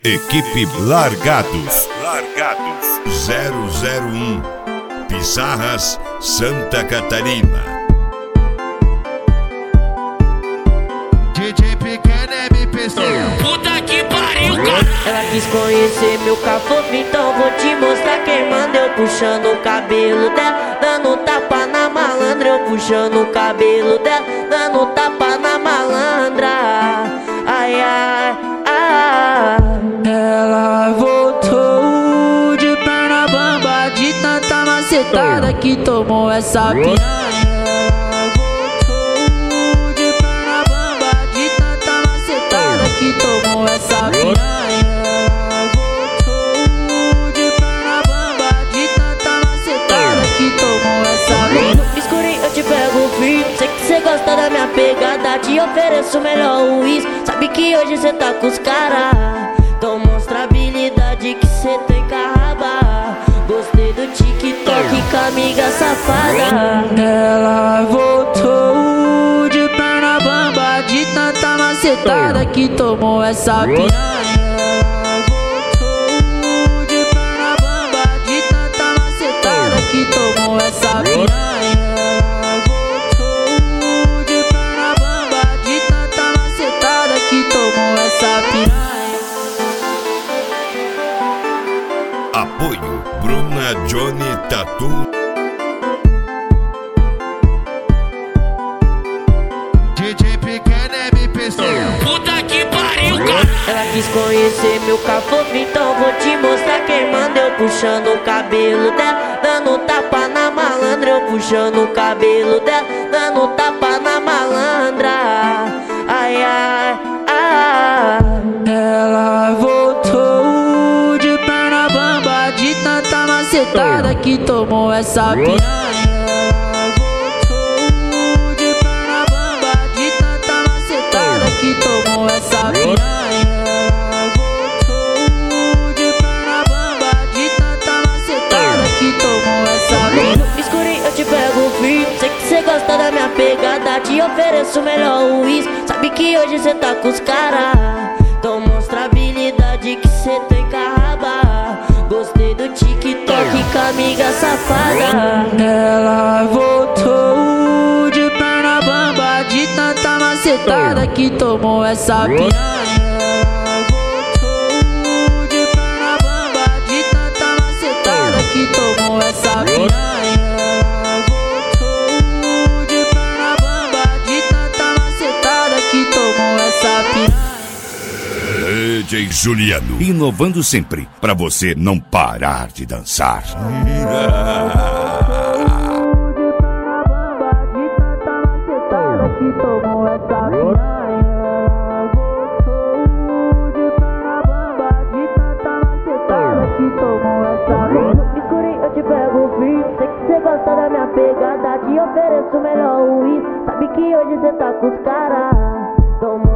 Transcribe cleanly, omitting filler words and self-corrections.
Equipe Largados 001 Pizarras, Santa Catarina. DJ Pequeno MP. Puta que pariu, cara. Ela quis conhecer meu cafofo, então vou te mostrar quem manda. Eu puxando o cabelo dela, dando tapa na malandra. Eu puxando o cabelo dela, dando tapa na malandra. Ai, ai, ai. Ela voltou de perna bamba, de tanta macetada que tomou essa piranha. Que tomou essa piranha. Voltou de perna bamba, de tanta macetada que tomou essa piranha. No escurinho eu te pego frio, sei que cê gosta da minha pegada, te ofereço o melhor uísque. Sabe que hoje cê tá com os cara, então mostra a habilidade que cê tem carraba. Gostei do TikTok com a amiga safada. Ela voltou de perna bamba, de tanta macetada que tomou essa piranha. Voltou de perna bamba, de tanta macetada que tomou essa piranha. Voltou de perna bamba, de tanta macetada que tomou essa piranha. Apoio Bruna Johnny Tatu. DJ Pequeno MP. Puta que pariu, cara. Ela quis conhecer meu cafofo, então vou te mostrar quem manda. Eu puxando o cabelo dela, dando tapa na malandra. Eu puxando o cabelo dela, dando tapa na malandra. Ai, ai, ai. Ela voltou de perna bamba, de tanta macetada que tomou essa piranha. Que tomou essa piranha. Voltou de perna bamba, de tanta macetada que tomou essa piranha. No escurinho eu te pego frio, sei que cê gosta da minha pegada, te ofereço o melhor uísque. Sabe que hoje cê tá com os cara, então mostra a habilidade que cê tem carraba. Gostei do TikTok com a amiga safada. Ela voltou de perna bamba, de tanta macetada que tomou essa piranha. Voltou de perna bamba, de tanta macetada que tomou essa piranha. Voltou de perna bamba, de tanta macetada que tomou essa piranha. DJ Juliano, inovando sempre, pra você não parar de dançar. Que tomou essa piranha. Voltou de perna bamba, de tanta macetada que tomou essa piranha. No escurinho eu te pego frio, sei que cê gosta da minha pegada, te ofereço o melhor uísque. Sabe que hoje cê tá com os cara, então